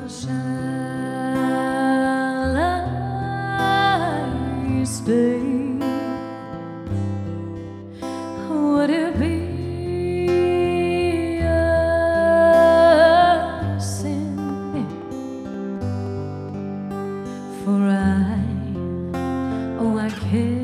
shall I stay? Would it be a sin? For I care